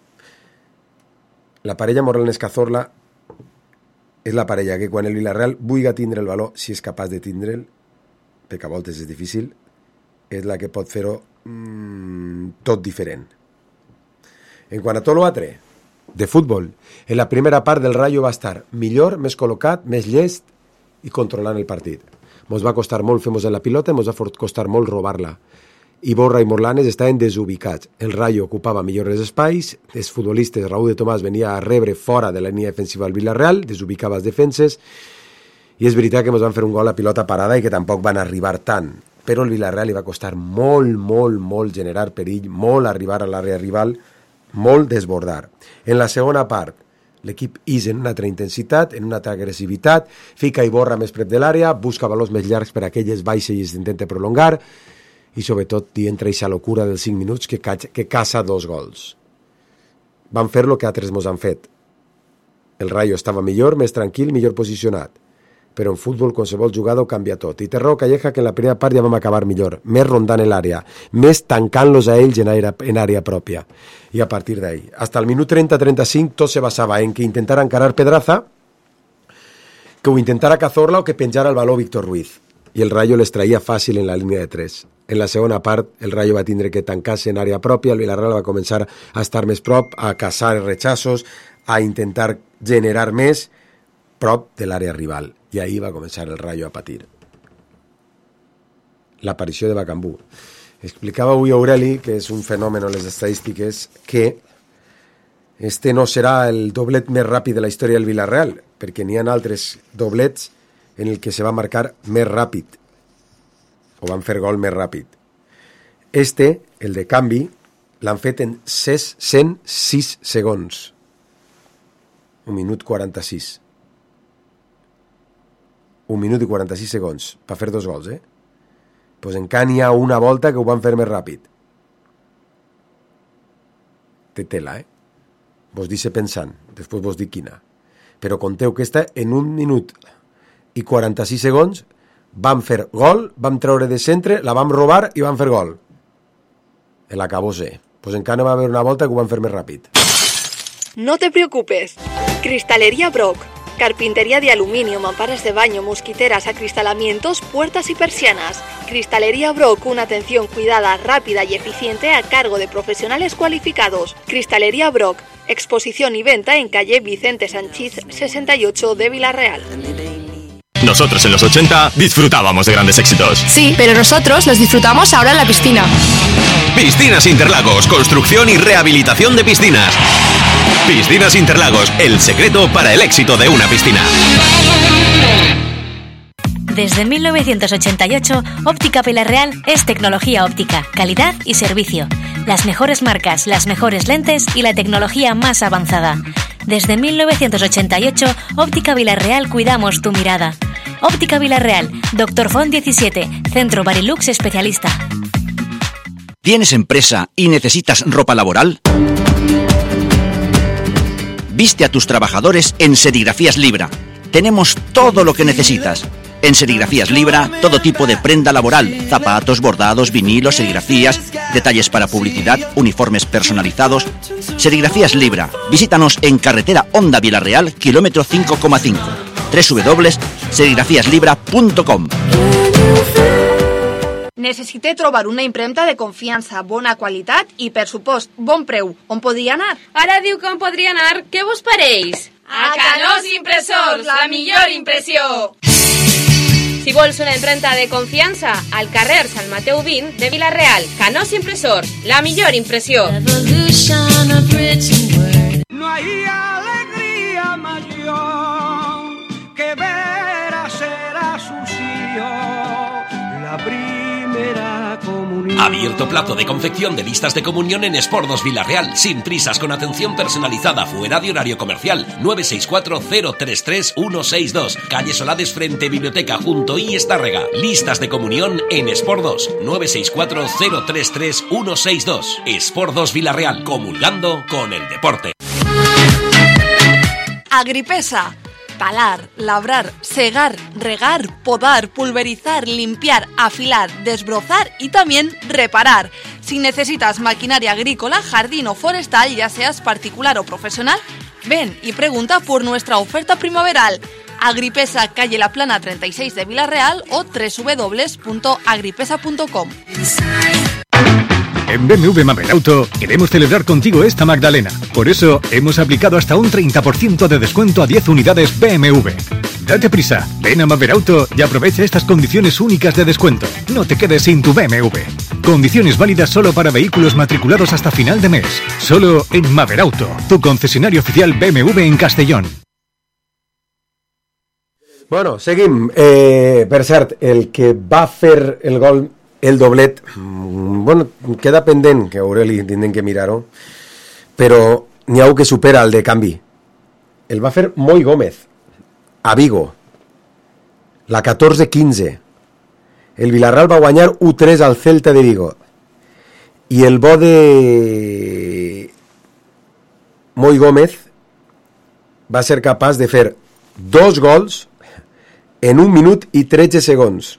La parella Morlanes-Cazorla és la parella que quan el Villarreal vulgui tindre el valor, si és capaç de tindre'l, perquè a voltes és difícil, és la que pot fer-ho tot diferent. En quant a tot l'altre, de futbol, en la primera part del Rayo va estar millor, més col·locat, més llest i controlant el partit. Mos va costar molt fer-nos en la pilota, mos va costar molt robar-la. Iborra i Morlanes estaven desubicats. El Rayo ocupava millor els espais, els futbolistes, Raúl de Tomàs venia a rebre fora de la línia defensiva del Villarreal, desubicava les defenses, i és veritat que mos van fer un gol a pilota parada i que tampoc van arribar tant, però el Villarreal li va costar molt generar perill, molt arribar a l'àrea rival, molt desbordar. En la segona part, l'equip és en una altra intensitat, en una altra agressivitat, fica Iborra més prop de l'àrea, busca valors més llargs per a aquelles baixes i s'intenta prolongar, i sobretot hi entra aquesta locura dels 5 minuts que caça 2 gols. Van fer lo que altres mos han fet. El Rayo estava millor, més tranquil, millor posicionat. Però en futbol qualsevol jugador canvia tot. I té raó Calleja que en la primera part ja vam acabar millor, més rondant l'àrea, més tancant-los a ells en àrea pròpia. I a partir d'ahí, hasta el minut 30-35, tot se basava en que intentara encarar Pedraza, que ho intentara Cazorla o que penjara el valor Víctor Ruiz. I el Rayo les traïa fàcil en la línia de 3. En la segona part, el Rayo va tindre que tancar-se en àrea pròpia, el Villarreal va començar a estar més prop, a caçar els rechazos, a intentar generar més prop de l'àrea rival. I ahí va començar el Rayo a patir. L'aparició de Bacambú. Explicava avui Aureli, que és un fenomen en les estadístiques, que este no serà el doblet més ràpid de la història del Villarreal, perquè n'hi ha altres doblets en el que se va marcar més ràpid, o van fer gol més ràpid. Este, el de canvi, l'han fet en 106 segons. 1 minut 46. 1 minut i 46 segons per fer 2 gols, Pues encara n'hi ha una volta que ho van fer més ràpid. Té tela, Vos dice pensant, després vos dic quina. Però conteu que esta, en 1 minut i 46 segons, vam fer gol, vam treure de centre, la vam robar i vam fer gol. El acabó-se. Pues encara va haver una volta que ho van fer més ràpid. No te preocupes. Cristalería Brock. Carpintería de aluminio, mamparas de baño, mosquiteras, acristalamientos, puertas y persianas. Cristalería Brock, una atención cuidada, rápida y eficiente a cargo de profesionales cualificados. Cristalería Brock, exposición y venta en calle Vicente Sanchís 68 de Villarreal. Nosotros en los 80 disfrutábamos de grandes éxitos. Sí, pero nosotros los disfrutamos ahora en la piscina. Piscinas Interlagos, construcción y rehabilitación de piscinas. Piscinas Interlagos, el secreto para el éxito de una piscina. Desde 1988, Óptica Villarreal es tecnología óptica, calidad y servicio. Las mejores marcas, las mejores lentes y la tecnología más avanzada. Desde 1988, Óptica Villarreal cuidamos tu mirada. Óptica Villarreal, Dr. Font 17, Centro Barilux Especialista. ¿Tienes empresa y necesitas ropa laboral? Viste a tus trabajadores en Serigrafías Libra. Tenemos todo lo que necesitas. En Serigrafías Libra, todo tipo de prenda laboral, zapatos, bordados, vinilos, serigrafías, detalles para publicidad, uniformes personalizados. Serigrafías Libra. Visítanos en carretera Honda Villarreal, kilómetro 5,5. www.serigrafiaslibra.com. Necessite trobar una impremta de confiança, bona qualitat i, per supost, bon preu. On podria anar? Ara diu que on podria anar. Què vos pareix? A Canós Impressors, la millor impressió! Si vols una impremta de confiança, al carrer Sant Mateu 20 de Villarreal. Canós Impressors, la millor impressió. No hay alegría mayor que ver a ser a sus hijos la primera comunión. Abierto plazo de confección de listas de comunión en Espordos Villarreal, sin prisas, con atención personalizada, fuera de horario comercial. 964-033-162, calle Solades frente Biblioteca junto I Estárrega. Listas de comunión en Espordos. 964-033-162. Espordos Villarreal, comulgando con el deporte. Agripesa. Talar, labrar, segar, regar, podar, pulverizar, limpiar, afilar, desbrozar y también reparar. Si necesitas maquinaria agrícola, jardín o forestal, ya seas particular o profesional, ven y pregunta por nuestra oferta primaveral. Agripesa, calle La Plana 36 de Villarreal o www.agripesa.com. En BMW Maverauto queremos celebrar contigo esta Magdalena. Por eso hemos aplicado hasta un 30% de descuento a 10 unidades BMW. Date prisa, ven a Maverauto y aprovecha estas condiciones únicas de descuento. No te quedes sin tu BMW. Condiciones válidas solo para vehículos matriculados hasta final de mes. Solo en Maverauto, tu concesionario oficial BMW en Castellón. Bueno, seguim. Per cert, el que va fer el gol, el doblet, bueno, queda pendent, que Aureli tindrem que mirar-ho, però n'hi ha un que supera el de canvi. El va fer Moi Gómez, a Vigo, la 14-15. El Villarreal va guanyar 1-3 al Celta de Vigo. I el bo de Moi Gómez va ser capaç de fer 2 gols en 1 minut i 13 segons.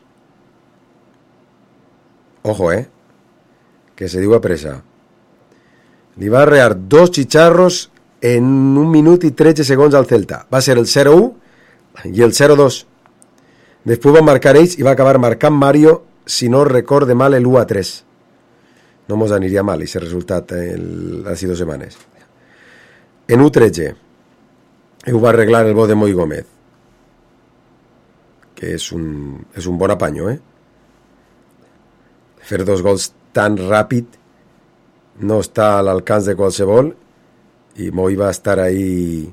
Ojo, que se diu a pressa. Li va arrear 2 xicharros en 1 minut i 13 segons al Celta. Va ser el 0-1 i el 0-2. Després van marcar ells i va acabar marcant Mario, si no recorde mal, el 1-3. No mos aniria mal aquest resultat les 2 setmanes. En 1-13 ho va arreglar el bo de Moi Gómez, que és un bon apanyo, fer 2 gols tan ràpid, no està a l'alcance de qualsevol, i Moi va estar ahí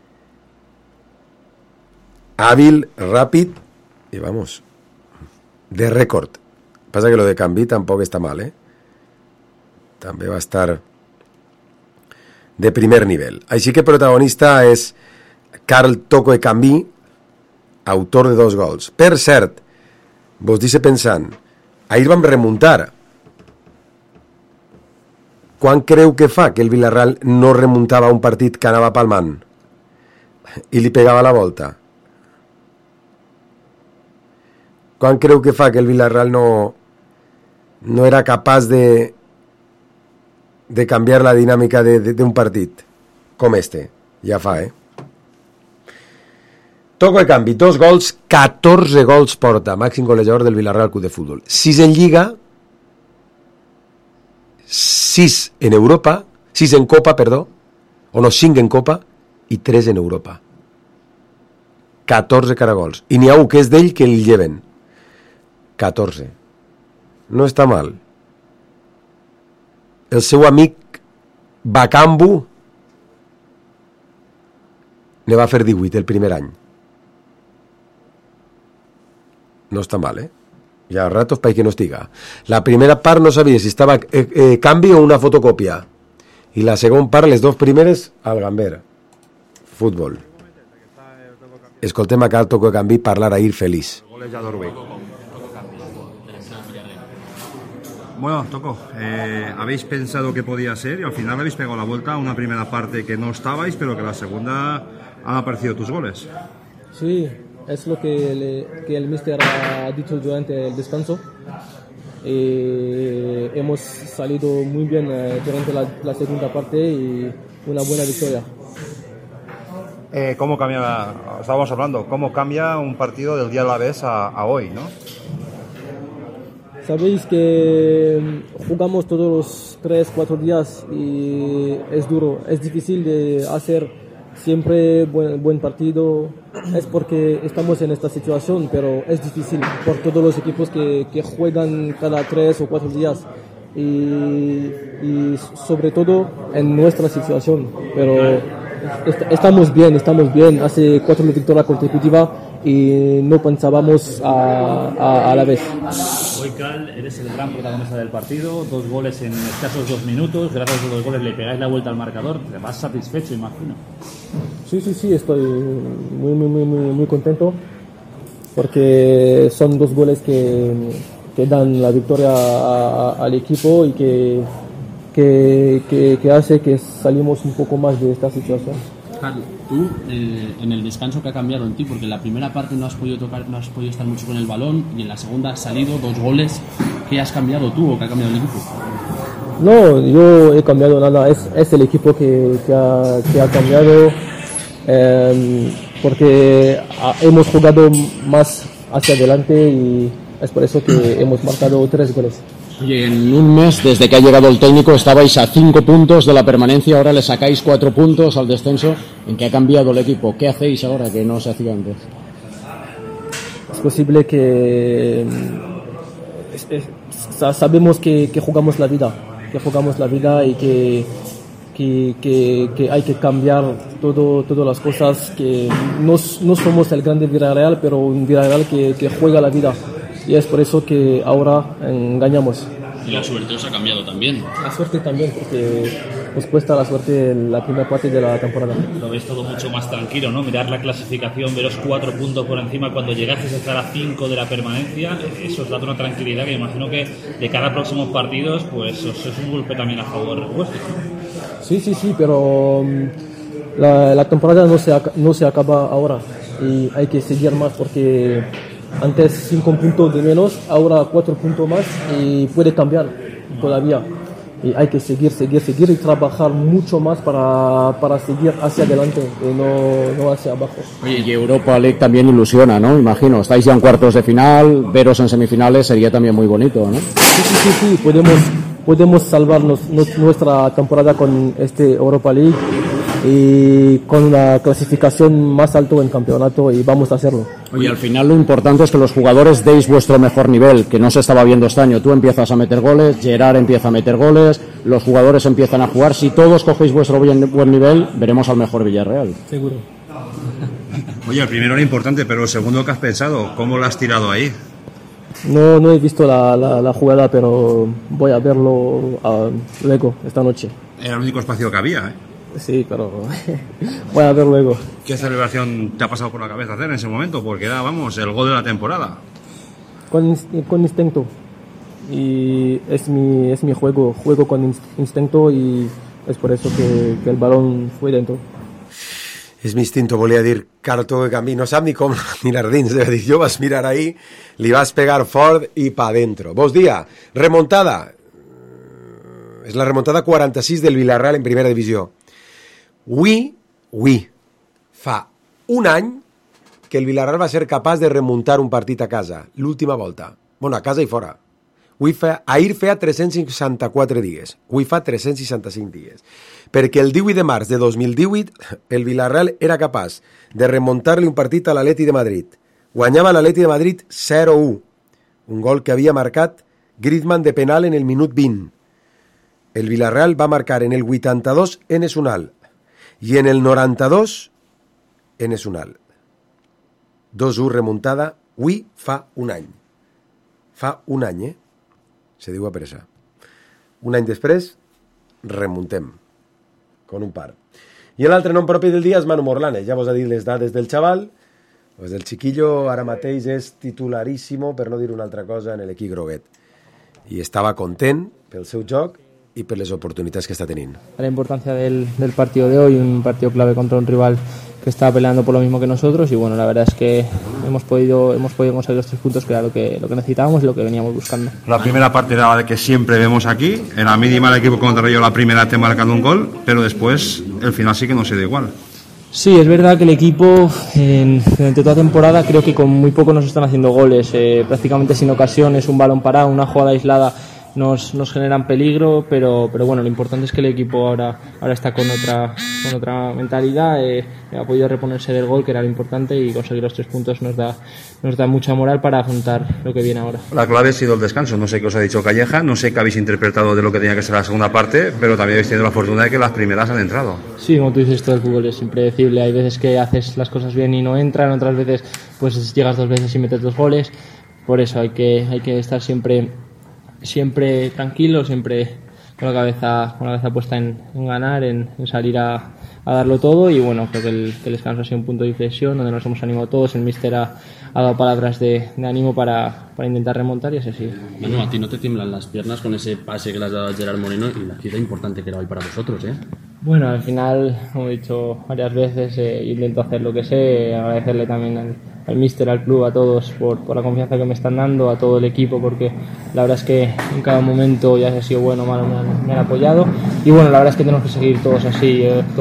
hàbil, ràpid, i vamos, de rècord. Passa que lo de Cambí tampoc està mal, també va estar de primer nivell. Així que protagonista és Carl Toko Ekambi, autor de 2 gols. Per cert, vos deixe pensant, ahir vam remuntar. Quan creu que fa que el Villarreal no remuntava un partit que anava palmant i li pegava la volta? Quan creu que fa que el Villarreal no era capaç de canviar la dinàmica d'un partit com este? Ja fa, Toko Ekambi, 2 gols, 14 gols porta, màxim golejador del Villarreal Club de Futbol. 6 en Lliga, 6 en Europa, 6 en Copa, perdó, o no, 5 en Copa i 3 en Europa. 14 caragols. I n'hi ha un que és d'ell que el lleven. 14. No està mal. El seu amic Bakambu ne va fer 18 el primer any. No està mal, Hi ha ratos para que no estiga. La primera part no sabia si estava canvi o una fotocòpia. I la segona part, les 2 primeres, al Gamber. Futbol. Escoltem a Carl Toko Ekambi parlar ahir feliç. Bueno, Toko, habéis pensado que podía ser y al final habéis pegado la vuelta a una primera parte que no estabais, pero que la segunda han aparecido tus goles. Sí, es lo que el míster ha dicho durante el descanso. Hemos salido muy bien durante la segunda parte y una buena victoria. ¿Cómo cambia, estábamos hablando, cómo cambia un partido del día Alavés a hoy, ¿no? Sabéis que jugamos todos los 3-4 días y es duro, es difícil de hacer siempre buen partido. Es porque estamos en esta situación, pero es difícil por todos los equipos que juegan cada 3 o 4 días y sobre todo en nuestra situación. Pero estamos bien, hace 4 victorias consecutivas y no pensábamos a la vez. Hoy, Carl, eres el gran protagonista del partido, 2 goles en escasos 2 minutos, gracias a los 2 goles le pegáis la vuelta al marcador, te vas satisfecho, imagino. Sí, estoy muy contento porque son 2 goles que dan la victoria al equipo y que hace que salimos un poco más de esta situación. Carlos, tú en el descanso que ha cambiado en ti, porque en la primera parte no has podido tocar, no has podido estar mucho con el balón y en la segunda has salido 2 goles. ¿Qué has cambiado tú o qué ha cambiado el equipo? No, yo he cambiado nada, es el equipo que ha cambiado porque hemos jugado más hacia adelante y es por eso que hemos marcado 3 goles. Oye, en un mes desde que ha llegado el técnico estabais a 5 puntos de la permanencia, ahora le sacáis 4 puntos al descenso. ¿En qué ha cambiado el equipo? ¿Qué hacéis ahora que no se hacía antes? Es posible que sabemos que jugamos la vida y que hay que cambiar todas las cosas, que no somos el grande Villarreal, pero un Villarreal que juega la vida. Y es por eso que ahora engañamos. Y la suerte os ha cambiado también. La suerte también, porque nos cuesta la suerte en la primera parte de la temporada. Lo ves todo mucho más tranquilo, ¿no? Mirar la clasificación, veros 4 puntos por encima cuando llegasteis a estar a 5 de la permanencia, eso os da una tranquilidad que imagino que de cara a próximos partidos, pues os es un golpe también a favor vuestro. Sí, pero la temporada no se acaba ahora y hay que seguir más porque antes 5 puntos de menos, ahora 4 puntos más y puede cambiar todavía. Y hay que seguir y trabajar mucho más para seguir hacia adelante y no hacia abajo. Oye, y Europa League también ilusiona, ¿no? Imagino, estáis ya en cuartos de final, veros en semifinales sería también muy bonito, ¿no? Sí, podemos salvar nuestra temporada con este Europa League y con una clasificación más alto en campeonato, y vamos a hacerlo. Oye, al final lo importante es que los jugadores deis vuestro mejor nivel, que no se estaba viendo este año. Tú empiezas a meter goles, Gerard empieza a meter goles, los jugadores empiezan a jugar. Si todos cogéis vuestro buen nivel, veremos al mejor Villarreal. Seguro. Oye, el primero era importante, pero el segundo, ¿qué has pensado? ¿Cómo lo has tirado ahí? No he visto la jugada, pero voy a verlo luego, esta noche. Era el único espacio que había, ¿eh? Sí, pero voy a ver luego. ¿Qué celebración te ha pasado por la cabeza hacer en ese momento? Porque era, vamos, el gol de la temporada. Con instinto. Y es mi juego con instinto, y es por eso que el balón fue dentro. És mi instinto, volia dir Carto de Camí, no sap ni com mirar dins, deve dir, jo vas mirar ahí, li vas pegar fort i pa dentro. Bos dia, remontada, és la remontada 46 del Villarreal en primera divisió. Avui fa un any que el Villarreal va ser capaç de remuntar un partit a casa, l'última volta, bueno, a casa i fora. Ahir feia 364 dies, avui fa 365 dies, perquè el 18 de març de 2018 el Villarreal era capaç de remuntar-li un partit a l'Atleti de Madrid. Guanyava l'Atleti de Madrid 0-1, un gol que havia marcat Griezmann de penal en el minut 20. El Villarreal va marcar en el 82 Enes Unal i en el 92 Enes Unal. 2-1 remuntada, avui fa un any. Fa un any, se diu a pressa. Un any després, remuntem, con un par. I l'altre nom propi del dia és Manu Morlanes. Ja vos ha dit les dades del xaval, pues el chiquillo ara mateix és titularíssimo, per no dir una altra cosa, en l'equip groguet. I estava content pel seu joc y por las oportunidades que está teniendo. La importancia del partido de hoy, un partido clave contra un rival que está peleando por lo mismo que nosotros, y bueno, la verdad es que hemos podido conseguir los 3 puntos, que era lo que necesitábamos y lo que veníamos buscando. La primera parte era la que siempre vemos aquí, en la mínima el equipo contrario la primera te marcando un gol, pero después el final sí que no se da igual. Sí, es verdad que el equipo durante toda temporada creo que con muy poco nos están haciendo goles, prácticamente sin ocasiones, un balón parado, una jugada aislada nos generan peligro, pero bueno, lo importante es que el equipo ahora está con otra mentalidad, ha podido reponerse del gol, que era lo importante, y conseguir los 3 puntos nos da mucha moral para afrontar lo que viene ahora. La clave ha sido el descanso. No sé qué os ha dicho Calleja, no sé qué habéis interpretado de lo que tenía que ser la segunda parte, pero también habéis tenido la fortuna de que las primeras han entrado. Sí, como tú dices, todo el fútbol es impredecible. Hay veces que haces las cosas bien y no entran, otras veces pues llegas 2 veces y metes 2 goles. Por eso hay que estar siempre tranquilo, siempre con la cabeza puesta en ganar, en salir a darlo todo. Y bueno, creo que el descanso ha sido un punto de inflexión donde nos hemos animado todos. El míster ha dado palabras de ánimo para intentar remontar, y así sigue. Bueno, a ti no te tiemblan las piernas con ese pase que le has dado a Gerard Moreno y la cita importante que era hoy para vosotros, ¿eh? Bueno, al final, como he dicho varias veces, intento hacer lo que sé, agradecerle también al míster, al club, a todos por la confianza que me están dando, a todo el equipo, porque la verdad es que en cada momento, ya ha sido bueno o malo, me han apoyado. Y bueno, la verdad es que tenemos que seguir todos así,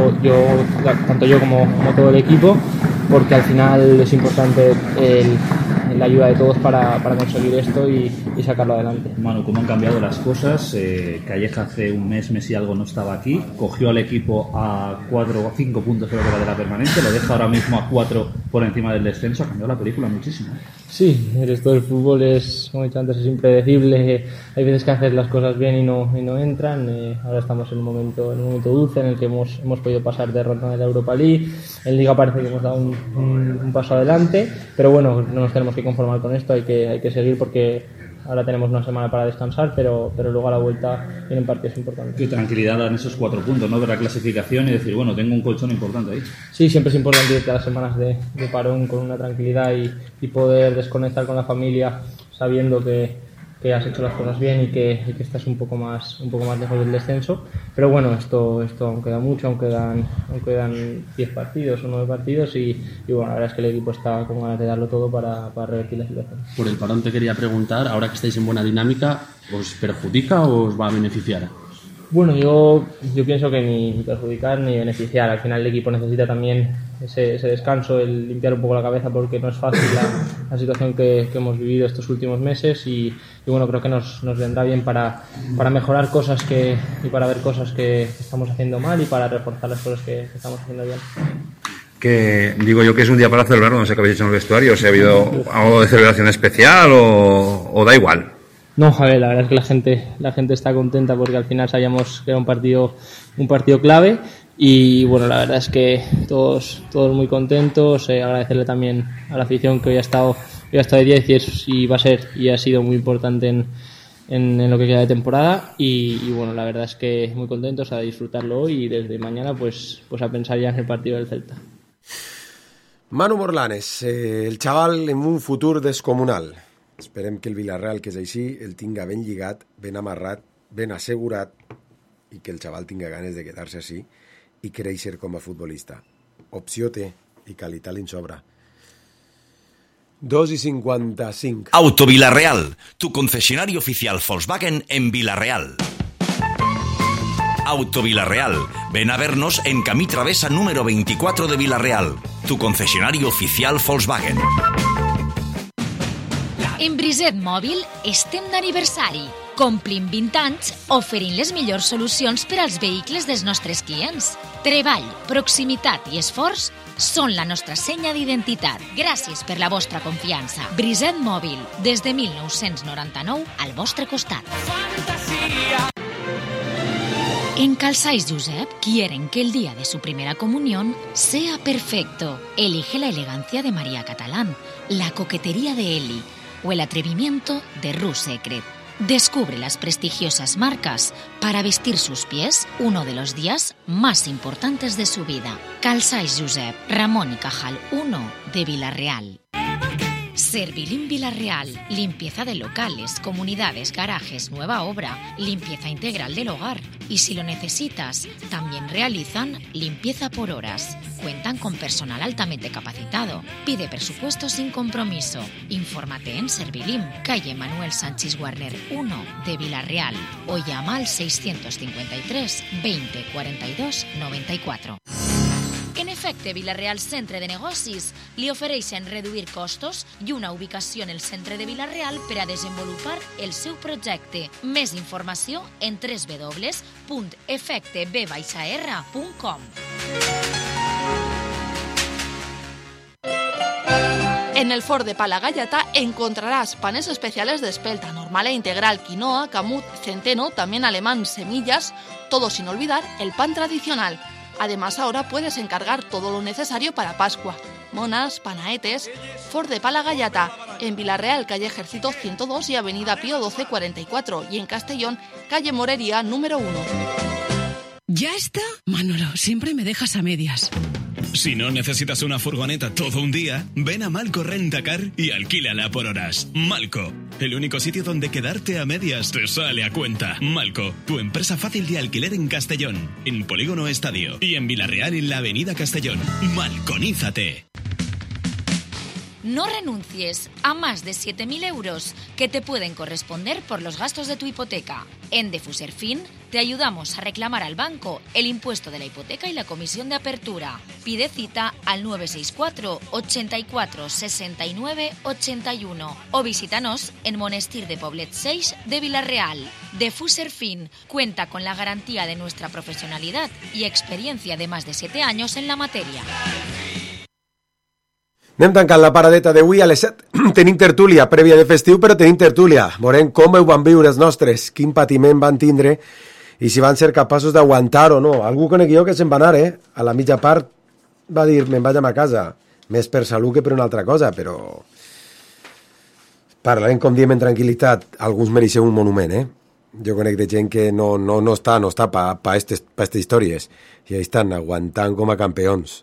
tanto yo como todo el equipo, porque al final es importante la ayuda de todos para conseguir esto y sacarlo adelante. Manu, ¿cómo han cambiado las cosas? Calleja hace un mes y algo no estaba aquí, cogió al equipo a 4 o 5 puntos creo que era de la permanente, lo deja ahora mismo a 4 por encima del descenso. Ha cambiado la película muchísimo. Sí, esto del fútbol es, como he dicho antes, es impredecible. Hay veces que haces las cosas bien y no entran. Ahora estamos en un momento dulce en el que hemos podido pasar de ronda de la Europa League. En Liga parece que hemos dado un paso adelante, pero bueno, no nos tenemos que conformar con esto, hay que seguir, porque ahora tenemos una semana para descansar, pero luego a la vuelta vienen partidos importantes. Qué tranquilidad dan esos 4 puntos, ¿no? Ver la clasificación y decir, bueno, tengo un colchón importante ahí. Sí, siempre es importante irte a las semanas de parón con una tranquilidad y poder desconectar con la familia, sabiendo que has hecho las cosas bien y que estás un poco más lejos del descenso. Pero bueno, esto aún queda mucho, aún quedan 10 partidos o 9 partidos, y bueno, la verdad es que el equipo está con ganas de darlo todo para revertir la situación. Por el parón te quería preguntar, ahora que estáis en buena dinámica, ¿os perjudica o os va a beneficiar? Bueno, yo pienso que ni perjudicar ni beneficiar. Al final el equipo necesita también ese descanso, el limpiar un poco la cabeza, porque no es fácil la situación que hemos vivido estos últimos meses y bueno, creo que nos vendrá bien para mejorar cosas y para ver cosas que estamos haciendo mal y para reforzar las cosas que estamos haciendo bien. Que digo yo que es un día para celebrar, no sé qué habéis hecho en el vestuario, si ha habido algo de celebración especial o da igual. No, a ver, la verdad es que la gente está contenta porque al final sabíamos que era un partido clave y bueno, la verdad es que todos muy contentos, agradecerle también a la afición que hoy ha estado de 10 y va a ser y ha sido muy importante en lo que queda de temporada y bueno, la verdad es que muy contentos a disfrutarlo hoy y desde mañana pues a pensar ya en el partido del Celta. Manu Morlanes, el xaval en un futur descomunal. Esperem que el Villarreal, que és així, el tinga ben lligat, ben amarrat, ben assegurat i que el xaval tinga ganes de quedar-se així i créixer com a futbolista. Opció té i qualitat li'n sobra. 2:55. Auto Villarreal, tu concesionario oficial Volkswagen en Villarreal. Auto Villarreal. Ven a vernos en Camí Travesa número 24 de Villarreal, tu concesionario oficial Volkswagen. En Briset Mòbil estem d'aniversari. Complim 20 anys oferint les millors solucions per als vehicles dels nostres clients. Treball, proximitat i esforç són la nostra senya d'identitat. Gràcies per la vostra confiança. Briset Mòbil, des de 1999 al vostre costat. En Calçais Josep quieren que el día de su primera comunión sea perfecto. Elige la elegancia de María Catalán, la coquetería de Eli o el atrevimiento de Rue Secret. Descubre las prestigiosas marcas para vestir sus pies uno de los días más importantes de su vida. Calçais Josep, Ramón y Cajal 1 de Villarreal. Servilim Villarreal, limpieza de locales, comunidades, garajes, nueva obra, limpieza integral del hogar. Y si lo necesitas, también realizan limpieza por horas. Cuentan con personal altamente capacitado. Pide presupuesto sin compromiso. Infórmate en Servilim, calle Manuel Sánchez Warner 1 de Villarreal o llama al 653 20 42 94. En efecte, Villarreal Centre de Negocis li ofereixen reduir costos i una ubicació en el centre de Villarreal per a desenvolupar el seu projecte. Més informació en www.efecteb-r.com. En el Ford de Palagallata encontrarás panes especiales de espelta, normal e integral, quinoa, camut, centeno, también alemán, semillas, todo sin olvidar el pan tradicional. Además, ahora puedes encargar todo lo necesario para Pascua. Monas, panaetes. Ford de Palagallata, en Villarreal, calle Ejército 102 y avenida Pío 1244. Y en Castellón, calle Morería número 1. ¿Ya está? Manolo, siempre me dejas a medias. Si no necesitas una furgoneta todo un día, ven a Malco Rentacar y alquílala por horas. Malco, el único sitio donde quedarte a medias te sale a cuenta. Malco, tu empresa fácil de alquiler en Castellón, en Polígono Estadio y en Villarreal en la avenida Castellón. Malconízate. No renuncies a más de 7.000 euros que te pueden corresponder por los gastos de tu hipoteca. En Defuserfin te ayudamos a reclamar al banco el impuesto de la hipoteca y la comisión de apertura. Pide cita al 964 84 69 81 o visítanos en Monestir de Poblet 6 de Villarreal. Defuserfin cuenta con la garantía de nuestra profesionalidad y experiencia de más de 7 años en la materia. Anem tancant la paradeta d'avui a les 7. Tenim tertúlia prèvia de festiu, però tenim tertúlia. Veurem com ho van viure els nostres, quin patiment van tindre i si van ser capaços d'aguantar o no. Algú conec jo que se'n va anar, A la mitja part va dir, me'n vaig a casa. Més per salut que per una altra cosa, però parlarem, com diem, en tranquil·litat. Alguns mereixen un monument, Jo conec de gent que no està pa aquestes històries. I ahí estan, aguantant com a campions.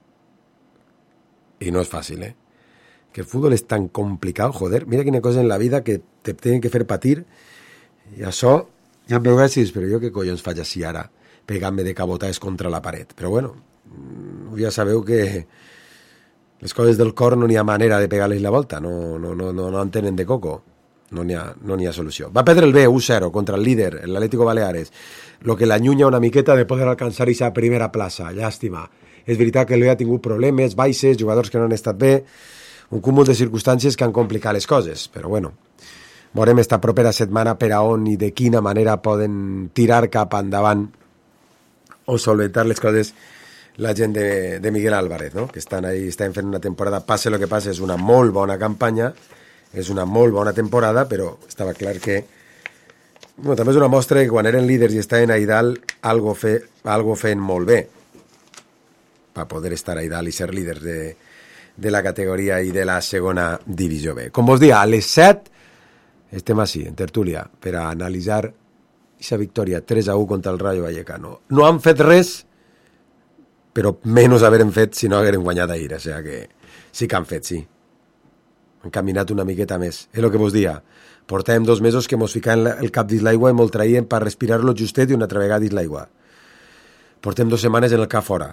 Y no es fácil, Que el fútbol es tan complicado, joder. Mira quina cosa en la vida que te tienen que fer patir. I això, ja em veuràs, però jo què collons faig així ara, pegant-me de cabotades contra la paret. Però bueno, ja sabeu que les coses del cor no n'hi ha manera de pegar-les la volta, no en tenen de coco. No n'hi ha solució. Va perdre el B 1-0 contra el líder, l'Atlético Baleares, lo que l'allunya una miqueta de poder alcançar aquesta primera plaça. Llàstima. és veritat que l'Elvira ha tingut problemes, baixes, jugadors que no han estat bé, un cúmul de circumstàncies que han complicat les coses, però bueno, veurem esta propera setmana per a on i de quina manera poden tirar cap endavant o solventar les coses la gent de Miguel Álvarez, no? Que estan fent una temporada, passe lo que passe, és una molt bona campanya, és una molt bona temporada, però estava clar que també és una mostra que quan eren líders i estaven a dalt algo feien molt bé per poder estar a dalt i ser líders de la categoria i de la segona divisió B. Com vos dia, a les 7 estem així, en tertúlia, per a analitzar aquesta victòria 3-1 contra el Rayo Vallecano. No han fet res, però menys hagueren fet si no hagueren guanyat ahir, o sigui que sí que han fet, sí. Han caminat una miqueta més. És el que vos dia. Portàvem 2 mesos que mos ficaven el cap dins l'aigua i mos traien per respirar-lo justet i una altra vegada dins l'aigua. Portem 2 setmanes en el cap fora.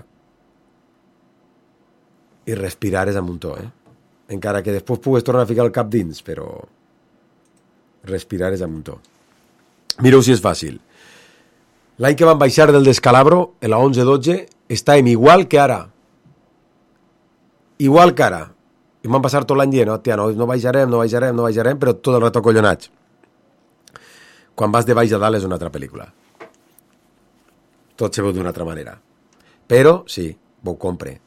I respirar és a muntó, Encara que després pugues tornar a ficar el cap dins, però respirar és a muntó. Mireu si és fàcil. L'any que van baixar del descalabro, en la 11-12, estàvem igual que ara. Igual que ara. I m'han passat tot l'any dient, no baixarem, però tot el rato collonats. Quan vas de baix a dalt és una altra pel·lícula. Tot se veu d'una altra manera. Però, sí, ho compre.